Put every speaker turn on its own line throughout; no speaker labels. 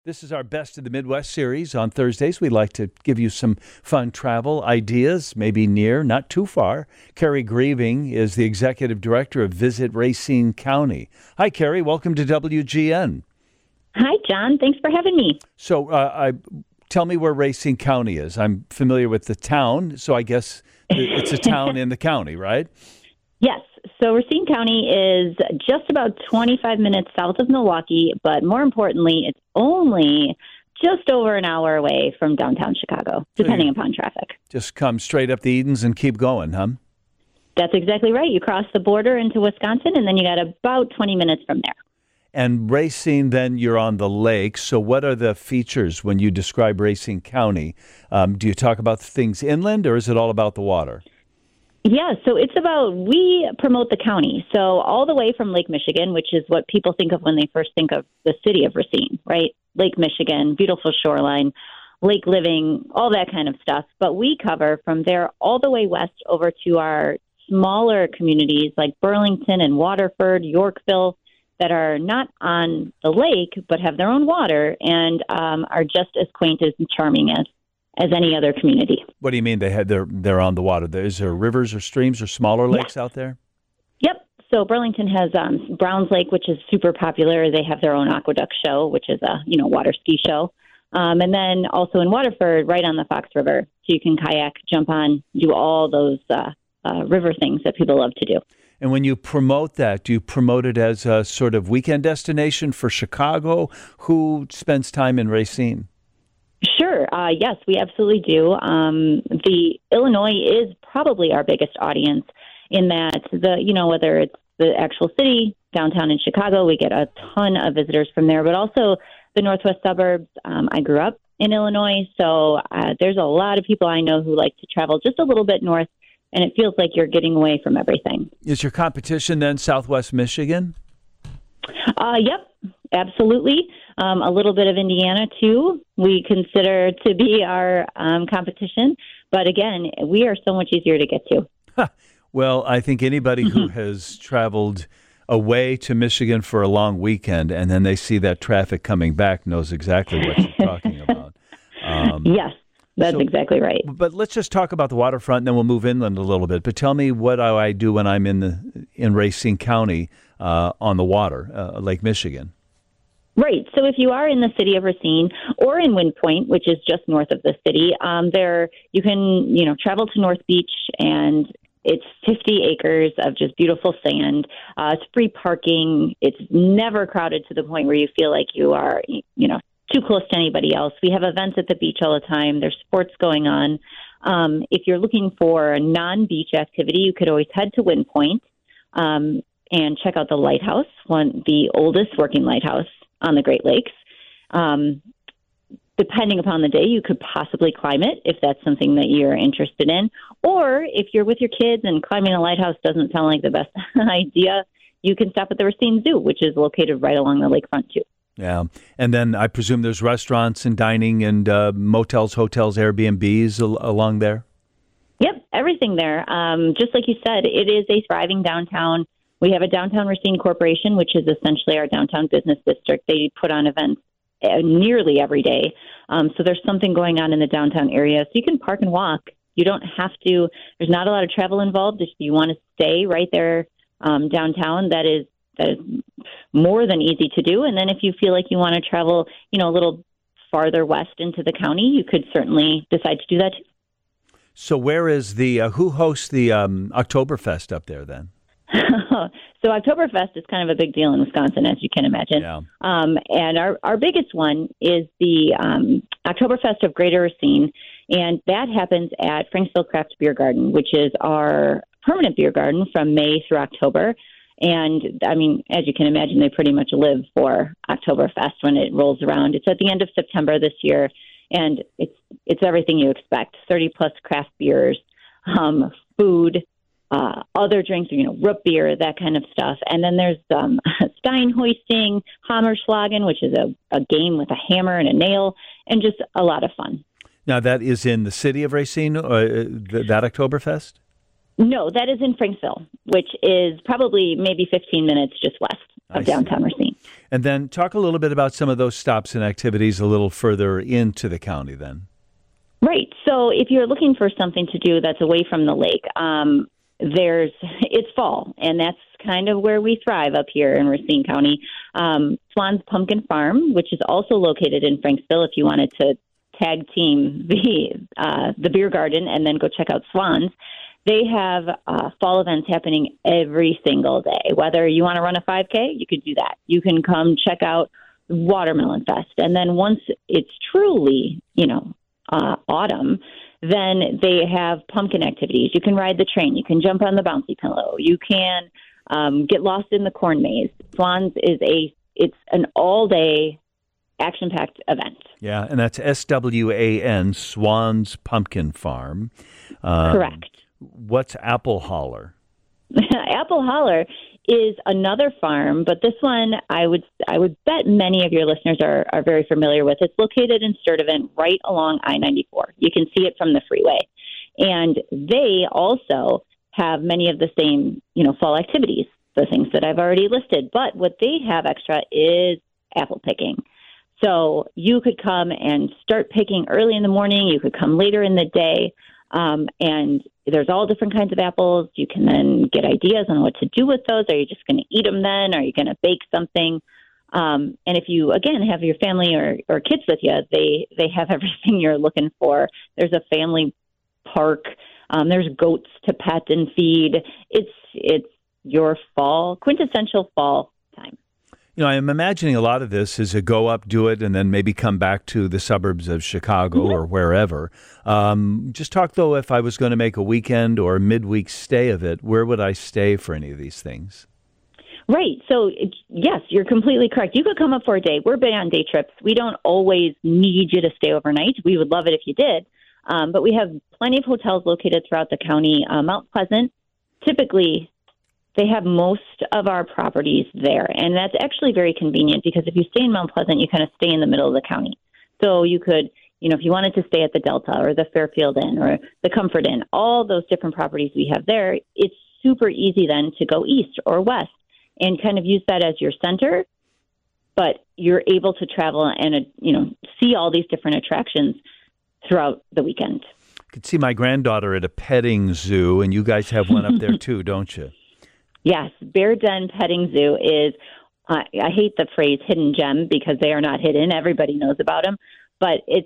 This is our Best of the Midwest series. On Thursdays, we like to give you some fun travel ideas, maybe near, not too far. Carrie Grieving is the executive director of Visit Racine County. Hi, Carrie. Welcome to WGN.
Hi, John. Thanks for having me.
So tell me where Racine County is. I'm familiar with the town, so I guess it's a town in the county, right?
Yes. So Racine County is just about 25 minutes south of Milwaukee, but more importantly, it's only just over an hour away from downtown Chicago, depending upon traffic.
Just come straight up the Edens and keep going, huh?
That's exactly right. You cross the border into Wisconsin, and then you got about 20 minutes from there.
And Racine, then you're on the lake. So what are the features when you describe Racine County? Do you talk about things inland, or is it all about the water?
Yeah, so we promote the county. So all the way from Lake Michigan, which is what people think of when they first think of the city of Racine, right? Lake Michigan, beautiful shoreline, lake living, all that kind of stuff. But we cover from there all the way west over to our smaller communities like Burlington and Waterford, Yorkville, that are not on the lake but have their own water and are just as quaint and charming as any other community.
What do you mean they're on the water? Is there rivers or streams or smaller lakes out there?
Yep. So Burlington has Browns Lake, which is super popular. They have their own aqueduct show, which is a water ski show. And then also in Waterford, right on the Fox River, so you can kayak, jump on, do all those river things that people love to do.
And when you promote that, do you promote it as a sort of weekend destination for Chicago? Who spends time in Racine?
Sure. Yes, we absolutely do. The Illinois is probably our biggest audience in that whether it's the actual city, downtown in Chicago, we get a ton of visitors from there, but also the northwest suburbs. I grew up in Illinois, so there's a lot of people I know who like to travel just a little bit north, and it feels like you're getting away from everything.
Is your competition then Southwest Michigan?
Yep, absolutely. A little bit of Indiana, too, we consider to be our competition. But again, we are so much easier to get to.
Well, I think anybody who has traveled away to Michigan for a long weekend and then they see that traffic coming back knows exactly what you're talking about.
Yes, that's exactly right.
But let's just talk about the waterfront, and then we'll move inland a little bit. But tell me, what do I do when I'm in Racine County on the water, Lake Michigan?
Right. So if you are in the city of Racine or in Wind Point, which is just north of the city, there you can travel to North Beach, and it's 50 acres of just beautiful sand. It's free parking. It's never crowded to the point where you feel like you are too close to anybody else. We have events at the beach all the time. There's sports going on. If you're looking for a non-beach activity, you could always head to Wind Point and check out the lighthouse, the oldest working lighthouse on the Great Lakes. Depending upon the day, you could possibly climb it if that's something that you're interested in. Or if you're with your kids and climbing a lighthouse doesn't sound like the best idea, you can stop at the Racine Zoo, which is located right along the lakefront, too.
Yeah. And then I presume there's restaurants and dining and motels, hotels, Airbnbs along there?
Yep, everything there. Just like you said, it is a thriving downtown. We have a Downtown Racine Corporation, which is essentially our downtown business district. They put on events nearly every day. So there's something going on in the downtown area. So you can park and walk. You don't have to. There's not a lot of travel involved. If you want to stay right there downtown, that is more than easy to do. And then if you feel like you want to travel, a little farther west into the county, you could certainly decide to do that too.
So where is who hosts the Oktoberfest up there then?
So Oktoberfest is kind of a big deal in Wisconsin, as you can imagine.
Yeah.
And our biggest one is the Oktoberfest of Greater Racine, and that happens at Franksville Craft Beer Garden, which is our permanent beer garden from May through October. And, I mean, as you can imagine, they pretty much live for Oktoberfest when it rolls around. It's at the end of September this year, and it's everything you expect, 30-plus craft beers, food, other drinks, root beer, that kind of stuff. And then there's Stein hoisting, Hammerschlagen, which is a game with a hammer and a nail, and just a lot of fun.
Now, that is in the city of Racine, that Oktoberfest?
No, that is in Franksville, which is probably maybe 15 minutes just west of downtown Racine.
And then talk a little bit about some of those stops and activities a little further into the county then.
Right. So if you're looking for something to do that's away from the lake, it's fall, and that's kind of where we thrive up here in Racine County. Swan's Pumpkin Farm, which is also located in Franksville, if you wanted to tag team the beer garden and then go check out Swan's. They have fall events happening every single day. Whether you want to run a 5K, you could do that. You can come check out Watermelon Fest. And then once it's truly, autumn, then they have pumpkin activities. You can ride the train. You can jump on the bouncy pillow. You can get lost in the corn maze. Swans it's an all-day action-packed event.
Yeah, and that's SWAN, Swan's Pumpkin Farm.
Correct.
What's Apple Holler?
Apple Holler is another farm, but this one I would bet many of your listeners are very familiar with. It's located in Sturtevant, right along I-94. You can see it from the freeway. And they also have many of the same, fall activities, the things that I've already listed. But what they have extra is apple picking. So you could come and start picking early in the morning. You could come later in the day. And there's all different kinds of apples. You can then get ideas on what to do with those. Are you just going to eat them then? Are you going to bake something? And if you, again, have your family or kids with you, they have everything you're looking for. There's a family park. There's goats to pet and feed. It's your quintessential fall time.
I'm imagining a lot of this is a go up, do it, and then maybe come back to the suburbs of Chicago or wherever. Just talk, though, if I was going to make a weekend or a midweek stay of it, where would I stay for any of these things?
Right. So, yes, you're completely correct. You could come up for a day. We're big on day trips. We don't always need you to stay overnight. We would love it if you did. But we have plenty of hotels located throughout the county. Mount Pleasant, typically, they have most of our properties there. And that's actually very convenient because if you stay in Mount Pleasant, you kind of stay in the middle of the county. So you could, if you wanted to stay at the Delta or the Fairfield Inn or the Comfort Inn, all those different properties we have there, it's super easy then to go east or west and kind of use that as your center. But you're able to travel and, see all these different attractions throughout the weekend.
I could see my granddaughter at a petting zoo, and you guys have one up there too, don't you?
Yes, Bear Den Petting Zoo is, I hate the phrase hidden gem because they are not hidden. Everybody knows about them. But it's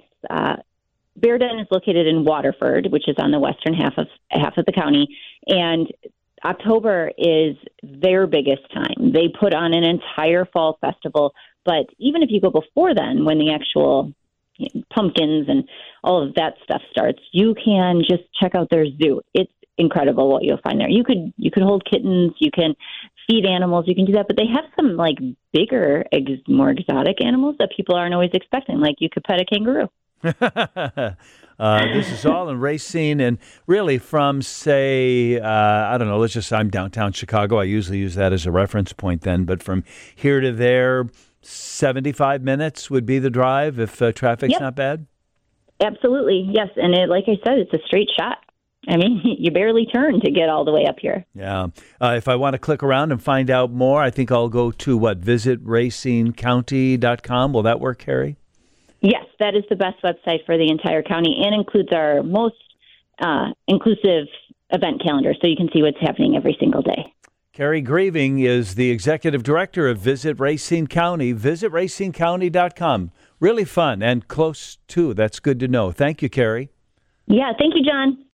Bear Den is located in Waterford, which is on the western half of the county. And October is their biggest time. They put on an entire fall festival. But even if you go before then, when the actual pumpkins and all of that stuff starts, you can just check out their zoo. It's incredible what you'll find there. You could hold kittens, you can feed animals, you can do that, but they have some bigger, more exotic animals that people aren't always expecting. Like you could pet a kangaroo.
This is all in Racine, and really from, say, I don't know, I'm downtown Chicago. I usually use that as a reference point then, but from here to there, 75 minutes would be the drive if traffic's not bad?
Absolutely, yes. And like I said, it's a straight shot. I mean, you barely turn to get all the way up here.
Yeah. If I want to click around and find out more, I think I'll go to visitracinecounty.com. Will that work, Carrie?
Yes, that is the best website for the entire county and includes our most inclusive event calendar, so you can see what's happening every single day.
Carrie Grieving is the executive director of Visit Racine County. Visitracinecounty.com. Really fun and close, too. That's good to know. Thank you, Carrie.
Yeah, thank you, John.